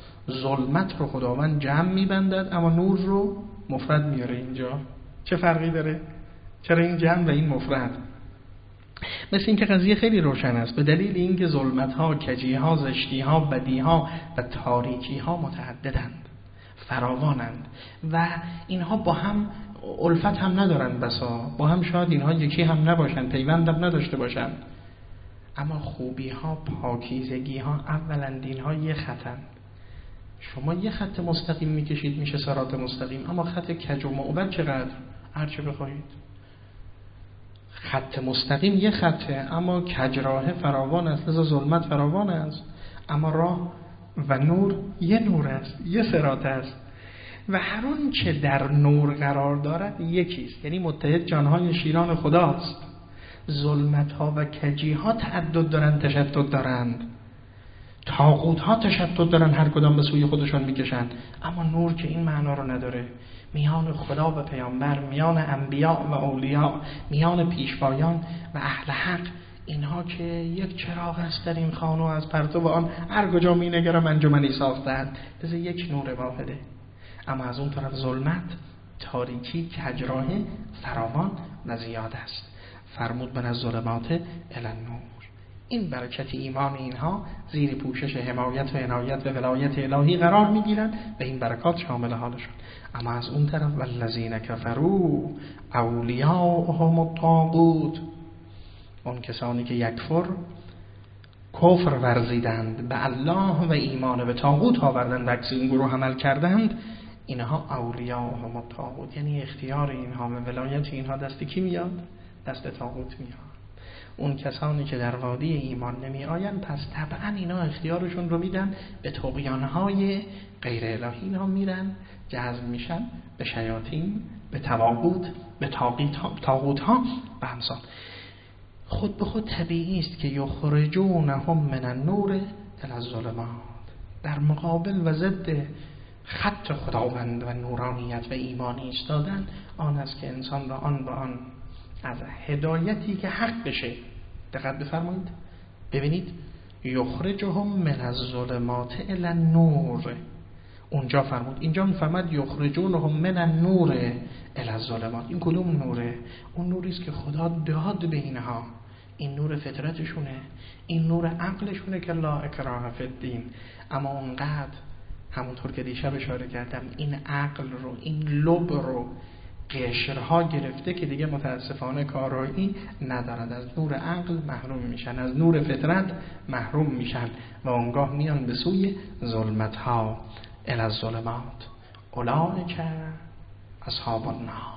S1: ظلمت رو خداوند جمع میبندد اما نور رو مفرد میاره. اینجا چه فرقی داره؟ چرا این جمع و این مفرد؟ مثل این که قضیه خیلی روشن است. به دلیل اینکه ظلمت ها، کجی ها، زشتی ها، بدی ها و تاریکی ها متعددند، فراوانند و اینها با هم الفت هم ندارن، بسا با هم شاید اینها یکی هم نباشن، پیوند هم نداشته باشن. اما خوبی ها، پاکیزگی ها، اولا دین ها یه خطن. شما یه خط مستقیم میکشید میشه صراط مستقیم، اما خط کج و معوج چقدر؟ هر چه بخواهید. خط مستقیم یه خطه اما کج راه فراوان است، لذا ظلمت فراوان است. اما راه و نور یه نور است، یه صراط است و هر اون چه در نور قرار دارد یکیست، یعنی متحد جانهای شیران خداست. ظلمت ها و کجی ها تعدد دارن، تشدد دارند، طاغوت ها تشدد دارن، هر کدام به سوی خودشان میکشن. اما نور که این معنا رو نداره. میان خدا و پیامبر، میان انبیاء و اولیاء، میان پیشوایان و اهل حق، اینها که یک چراغ است در این خانه و از پرتو آن هر کجا مینگرم انجمنی ساختند، لذا یک نور واحده. اما از اون طرف ظلمت، تاریکی، کجراه فراوان و زیاد است. فرمود من از ظلمات الی النور. این برکت ایمان اینها زیر پوشش حمایت و عنایت و ولایت الهی قرار میگیرن و این برکات شامل حالشون. اما از اون طرف والذین کفروا اولیاءهم الطاغوت، اون کسانی که یکفر کفر ورزیدند به الله و ایمان به طاغوت آوردند و عکس این گروه عمل کردند، اینها اولیاءهم الطاغوت، یعنی اختیار اینها و ولایت اینها دست کی میاد؟ دست طاغوت میاد. اون کسانی که در وادی ایمان نمی آیند پس طبعا اینا اختیارشون رو میدن به طغیانهای غیر الهی، اینا میرن جذب میشن به شیاطین، به طواغوت، به طاغوت ها و امثال. خود به خود طبیعی است که یخرجونهم من النور الی الظلمات، در مقابل و ضد خط خداوند و نورانیت و ایمان ایستادن آن است که انسان را آن به آن از هدایتی که حق بشه. دقت بفرمایید، ببینید یخرجهم من الظلمات الی النور، اونجا فرمود، اینجا میفرماد یخرجونهم من النور الی الظلمات. این کدوم نوره؟ اون نوری است که خدا داد به اینها، این نور فطرتشونه، این نور عقلشونه که لا اکراه فی الدین. اما اونقدر همونطور که دیشب اشاره کردم این عقل رو، این لب رو قشرها گرفته که دیگه متاسفانه کارایی ندارد، از نور عقل محروم میشن، از نور فطرت محروم میشن و اونگاه میان به سوی ظلمت ها الی الظلمات اولئک اصحاب النار.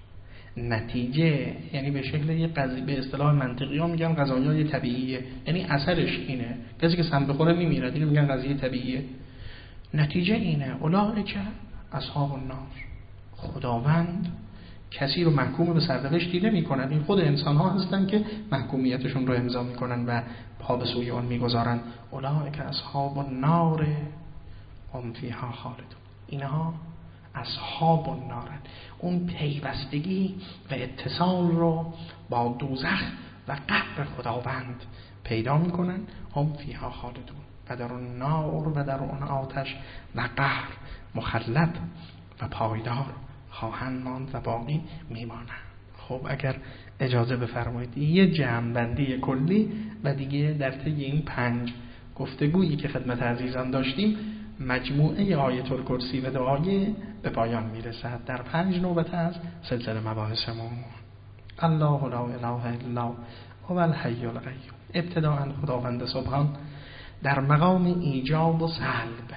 S1: نتیجه یعنی به شکل یه قضیه، به اصطلاح منطقی ها میگن قضایای طبیعیه، یعنی اثرش اینه، کسی که سم بخوره میمیره، دیگه میگن قضیه طبیعیه. نتیجه اینه اولئک اصحاب النار. خداوند کسی رو محکوم به سرنوشتی نمی‌کند، این خود انسان ها هستن که محکومیتشون رو امضا میکنن و پا به سوی اون میگذارن. اولئک اصحاب النار هم فیها خالدون. اینها اصحاب النار، اون پیوستگی و اتصال رو با دوزخ و قهر خداوند پیدا میکنن. هم فیها خالدون، و در اون نار و در اون آتش و قهر مخلد و پایدار خواهند ماند و باقی میمانند. خب اگر اجازه بفرمایید یه جمع‌بندی کلی و دیگه در طی این پنج گفتگویی که خدمت عزیزان داشتیم مجموعه آیت الکرسی و دعای به پایان میرسد در پنج نوبت از سلسله مباحثمون. الله لا اله الا هو الحی القیوم. ابتداء خداوند سبحان در مقام ایجاب و سلب،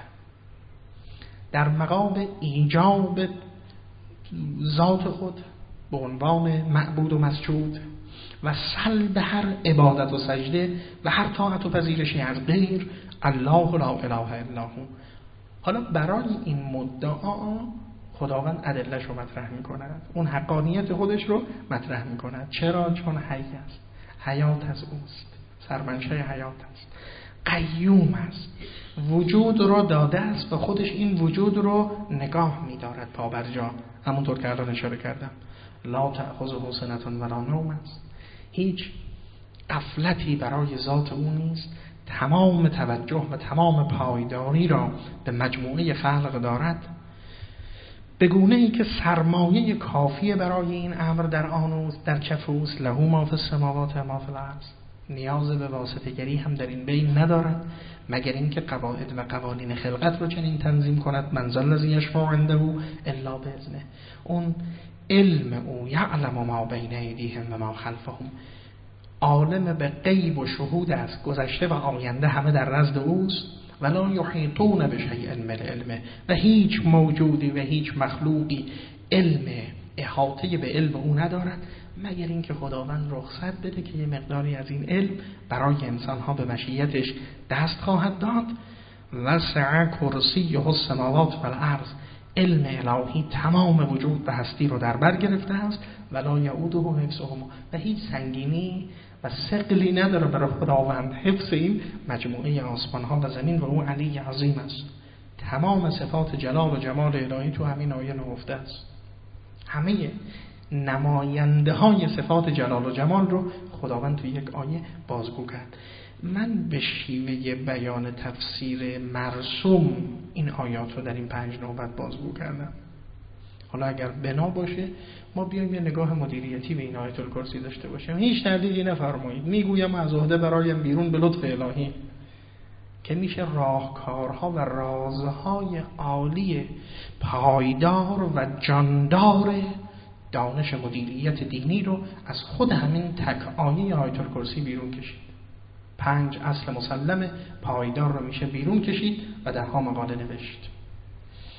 S1: در مقام ایجاب ذات خود به عنوان معبود و مسجود و سلب هر عبادت و سجده و هر طاعت و پذیرشی از غیر، الله لا اله الا هو. حالا برای این مدعا خداوند ادله‌اش رو مطرح می‌کند، اون حقانیت خودش رو مطرح می‌کند. چرا؟ چون حی است، حیات از اوست، سرمنشأ حیات است، قیوم است، وجود رو داده است و خودش این وجود رو نگاه می‌دارد پابرجا. همونطور که الان اشاره کردم لا تأخذه سنة ولا نوم است، هیچ غفلتی برای ذات او نیست، تمام توجه و تمام پایداری را به مجموعه خلق دارد، به گونه‌ای که سرمایه کافی برای این امر در آن اوست، در کف اوست. له ما فی السماوات و ما فی الارض. نیاز به واسطه‌گری هم در این بین ندارد مگر اینکه قواعد و قوانین خلقت رو چنین تنظیم کند. من ذا الذی یشفع عنده الا باذنه. اون علم او یعلم ما بین ایدیهم و ما خلفهم، عالم به غیب و شهود است، گذشته و آینده همه در نزد اوست. ولا یحیطون بشیء من علمه، و هیچ موجودی و هیچ مخلوقی علم احاطه به علم او ندارد مگر اینکه خداوند رخصت بده که یه مقداری از این علم برای انسان‌ها به مشیتش دست خواهد داد. وسع کرسیه السماوات و الارض، علم الهی تمام وجود و هستی رو در بر گرفته است. ولا یعوده حفظهما، و هیچ سنگینی و ثقلی نداره برای خداوند حفظ این مجموعه آسمان ها و زمین، و او علی عظیم است. تمام صفات جلال و جمال الهی تو همین آیه نهفته است. همه نماینده های صفات جلال و جمال رو خداوند تو یک آیه بازگو کرد. من به شیوه بیان تفسیر مرسوم این آیات رو در این پنج نوبت بازگو کردم. حالا اگر بنا باشه ما بیایم یه نگاه مدیریتی به این آیت الکرسی داشته باشیم. هیچ تردیدی نفرمایید، میگویم از عهده برایم بیرون به لطف الهی که میشه راهکارها و رازهای عالی پایدار و جاندار دانش مدیریت دینی رو از خود همین تک آیه آیت الکرسی بیرون کشید. پنج اصل مسلم پایدار رو میشه بیرون کشید و ده ها مقاله نوشت.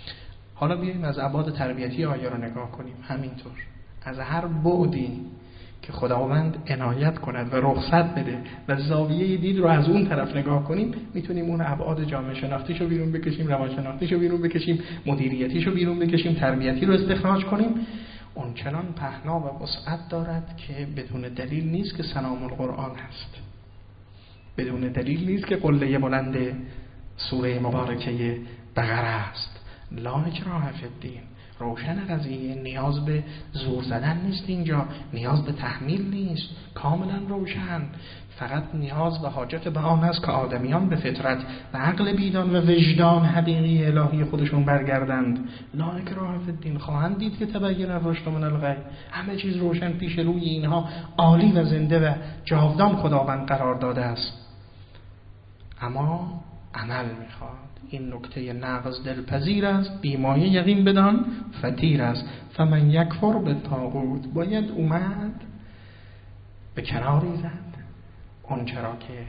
S1: حالا بیاییم از ابعاد تربیتی آیه رو نگاه کنیم. همینطور از هر بعدی که خداوند عنایت کند و رخصت بده و زاویه دید رو از اون طرف نگاه کنیم، میتونیم اون ابعاد جامعه شناختیشو بیرون بکشیم، روان شناختیشو بیرون بکشیم، مدیریتیشو بیرون بکشیم، تربیتی رو استخراج کنیم. اون چنان پهنا و وسعت دارد که بدون دلیل نیست که سنام القرآن هست، بدون دلیل نیست که قله بلند سوره مبارکه بقره است. لا اکراه فی الدین، روشن قضیه، نیاز به زور زدن نیست، اینجا نیاز به تحمیل نیست، کاملا روشن. فقط نیاز و حاجت به آن است که آدمیان به فطرت و عقل بیدان و وجدان حقیقی الهی خودشون برگردند. لا اکراه فی الدین، خواهند دید که تبین الرشد من الغی، همه چیز روشن پیش روی اینها عالی و زنده و جاودان خداوند قرار داده است. اما عمل میخواد. این نکته نغز دلپذیر است، بیمایه یقین بدان فتیر است. فمن یکفر بالطاغوت، باید اومد به کناری زد اون چرا که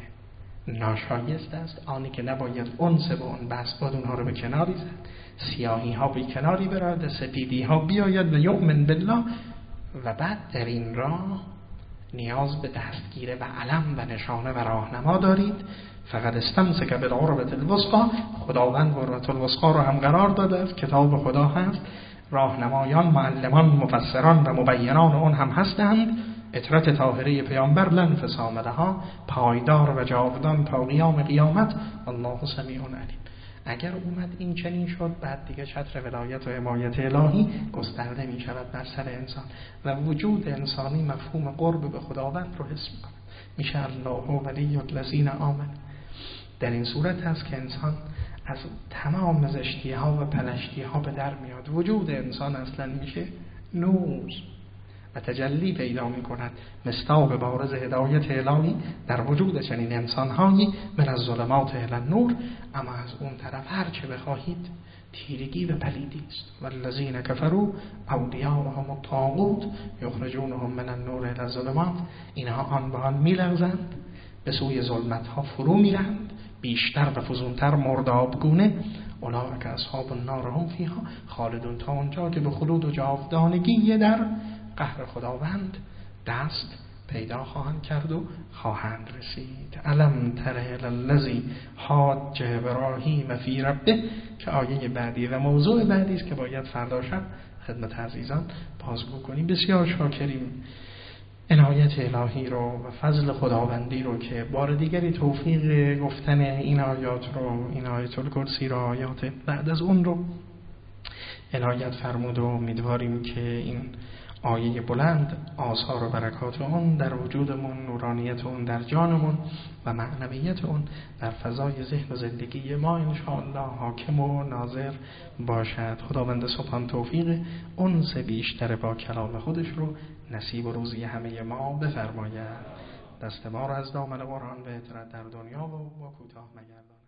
S1: ناشایست است، آنی که نباید انس به اون بس، باید اونها رو به کناری زد. سیاهی ها به کناری برد، سپیدی ها بیاید و یؤمن بالله. و بعد در این راه نیاز به دستگیره و علم و نشانه و راهنما دارید. فقط استمسک بالعروة الوثقی، خداوند عروة الوثقی رو هم قرار داده است، کتاب خدا هست، راهنمایان، معلمان، مفسران و مبینان اون هم هستند. اطرت طاهره پیامبر لن فسام لها، پایدار و جاودان تا قیام قیامت. الله سمیع علیم. اگر اومد این چنین شد، بعد دیگه چتر ولایت و حمایت الهی گسترده می شود بر سر انسان و وجود انسانی مفهوم قرب به خداوند رو حس می‌کند. میشه الله ولی الذین آمنوا. در این صورت هست که انسان از تمام زشتی ها و پلشتی ها به در میاد. وجود انسان اصلا میشه نور و تجلی پیدا می کند، مصداق بارز هدایت الهی در وجود چنین انسان‌هایی من از ظلمات الی النور. اما از اون طرف هر چه بخواهید تیرگی و پلیدی است. والذین کفروا اولیاءهم الطاغوت یخرجونهم من النور الی الظلمات. اینها آن به آن می‌لغزند، به سوی ظلمت ها فرو میرند، بیشتر و فزونتر مردابگونه. اولئک اصحاب النار هم فیها خالدون، تا اونجا که به خلود و جاودانگی در قهر خداوند دست پیدا خواهند کرد و خواهند رسید. الم تر الی الذی حاج ابراهیم فی ربه، که آیه بعدی و موضوع بعدی است که باید فردا شب خدمت عزیزان بازگو کنیم. بسیار شاکریم عنایت الهی رو و فضل خداوندی رو که بار دیگری توفیق گفتن این آیات رو، این آیت الکرسی رو، آیات بعد از اون رو عنایت فرمود و امیدواریم که این آیه بلند آثار و برکات اون در وجودمون، نورانیت اون در جانمون و معنویت اون در فضای ذهن و زندگی ما انشاءالله حاکم و ناظر باشد. خداوند سبحان توفیق انس بیشتر با کلام خودش رو نصیب و روزی همه ما بفرماید. دست ما رو از دامن قرآن به اطرت در دنیا و با کوتاه مگردان.